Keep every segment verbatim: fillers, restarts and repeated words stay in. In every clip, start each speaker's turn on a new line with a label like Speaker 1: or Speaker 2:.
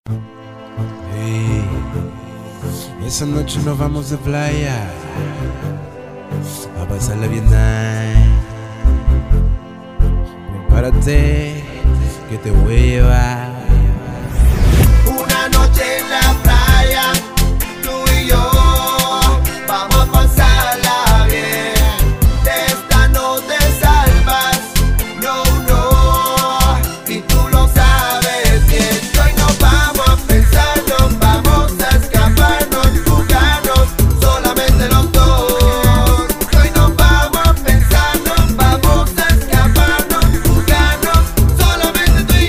Speaker 1: Hey, esa noche nos vamos de playa a pasarla bien nice. Prepárate que te voy a llevar.
Speaker 2: Una noche en la playa, tú y yo vamos a pasarla bien. De esta no te salvas, no, no, y tú lo sabes bien. Hoy nos vamos a pensar, nos vamos a escaparnos, jugarnos, solamente los dos. Hoy nos vamos a pensar, nos vamos a escaparnos, jugarnos, solamente tú y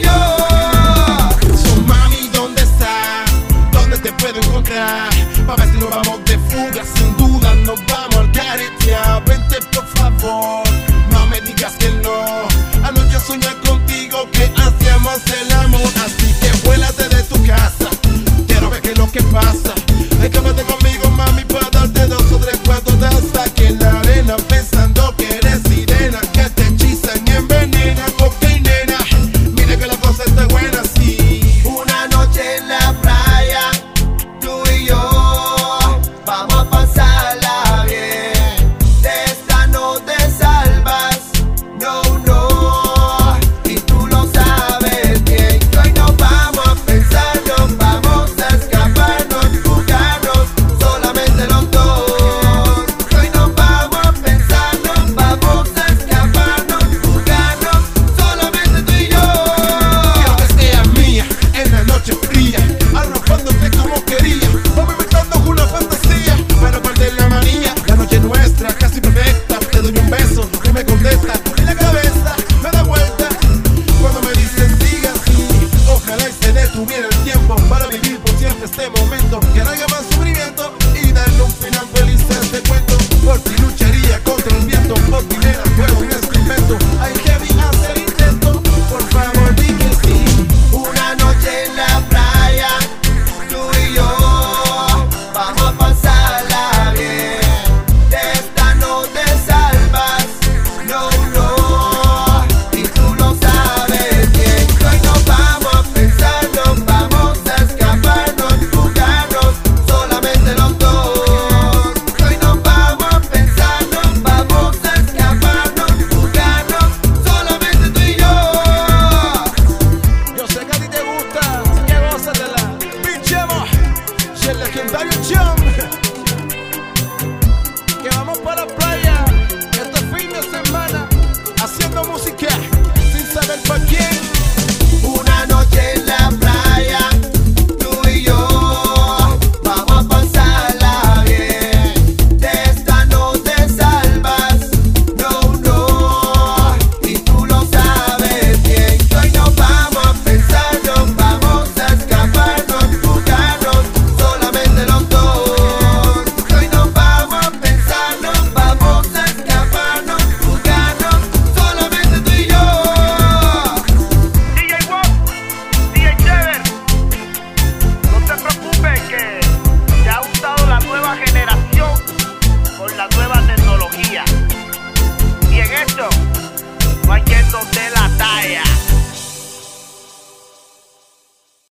Speaker 2: yo.
Speaker 3: So mami, ¿dónde estás? ¿Dónde te puedo encontrar? Pa' ver si nos vamos de fuga, sin duda nos vamos al caretear. Vente por favor, no me digas que no. Anoche soñé contigo que hacíamos el amor, así que vuélate de tu casa. Quiero ver qué es lo que pasa. Escápate conmigo, mami, para darte dos o tres cuartos de hasta aquí en la arena, pensando que eres sirena, que te hechizan y envenenan. Ok, nena, mira que la cosa está buena, sí.
Speaker 2: Una noche en la playa, tú y yo vamos a pasarla bien. De esta no te salvas, no, no, y tú lo sabes bien. Hoy nos vamos a pensar, nos vamos a escaparnos, jugarnos, solamente los dos. Hoy nos vamos a pensar, nos vamos a escaparnos, jugarnos, solamente tú y yo.
Speaker 3: Quiero que seas mía en la noche fría, arropándote como quería, vamos inventando una fantasía para perder la manía. La noche nuestra casi perfecta, te doy un beso, tú me contestas y la cabeza me da vuelta cuando me dices siga así. Ojalá y se detuviera el tiempo para vivir por siempre este momento, que no haya más sufrimiento y darle un final feliz a este cuento. Por ti lucharía contra el viento, por ti nena fuera un experimento. Hay que hacer intento, por favor di que sí.
Speaker 2: Una noche en la playa, tú y yo vamos a pasarla bien. De esta no te salvas, no, no, y tú lo sabes bien. Hoy nos vamos a pensar, nos vamos a escaparnos, jugarnos, solamente los dos. Hoy nos vamos a pensar, nos vamos a escaparnos, jugarnos, solamente tú y yo.
Speaker 3: Yo sé que a ti te gusta, así que gózatela. Pinchemos, y el legendario Chum.